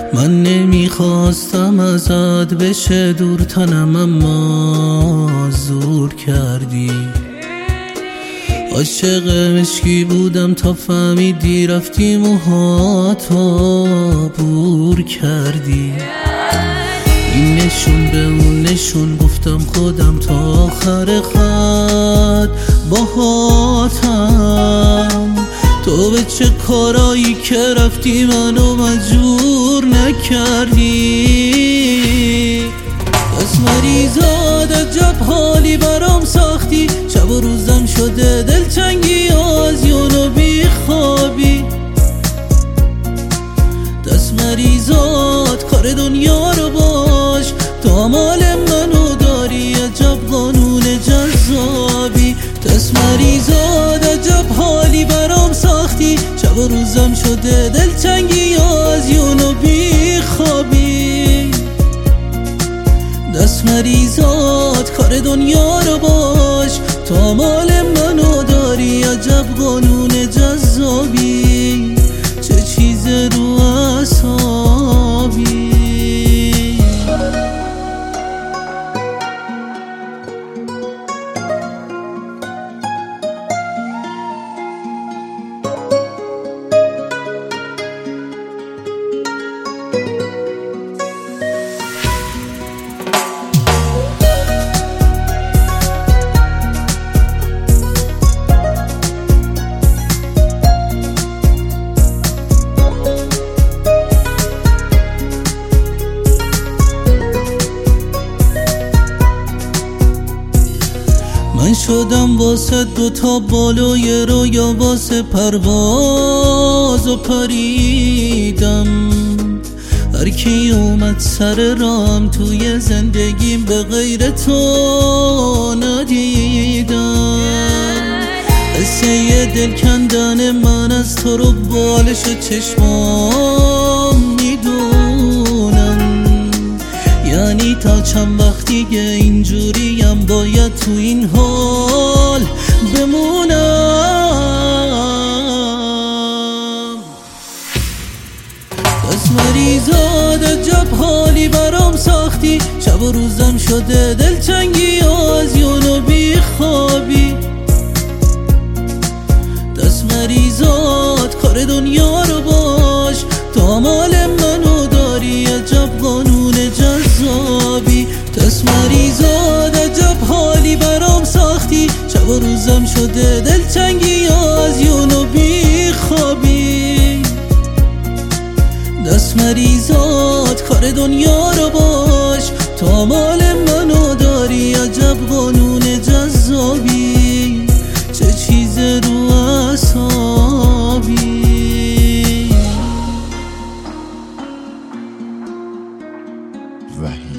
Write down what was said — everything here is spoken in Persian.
من نمیخواستم ازت بشه دور تنم، اما زور کردی. عاشق مشکی بودم تا فهمیدی، رفتی موهاتو بور کردی. این نشون به اون نشون، گفتم خودم تا آخر خط باهاتم. تو به چه کارایی که رفتی منو مجبور نکردی. بس مریضات عجب حالی برام ساختی، شب و روزم شده دلتنگی و از یونو بیخوابی. دست مریضات کار دنیا رو باش، تا مال منو داری عجب قانون جذابی. دست مریضات عجب حالی برام ساختی، شب و روزم شده دلتنگی و از یونو بیخوابی. دست مریضات کار دنیا رو باش، تا مال منو داری عجب قانون جذابی. چه چیز رو اعصابی. من شدم واسه دوتا بالوی رویا، واسه پرواز و پریدم. هر کی اومد سر رام توی زندگیم به غیر تو ندیدم. قصه دل کندن من از تو رو بالش چشمام میدونم. یعنی تا چند وقت دیگه اینجوریم باید تو این حال بمونم. دست مریضات عجب حالی برام ساختی، شب و روزم شده دلتنگی و از یونو بیخوابی. دست مریضات کار دنیا رو باش، تا مال منو داری عجب قانون جذابی. دست مریضات عجب حالی برام ساختی، شب و روزم شده دلتنگی و از یونو بیخوابی. دست مریضات کار دنیا رو باش، تا مال منو داری عجب قانون جذابی. چه چیز رو اعصابی. وحید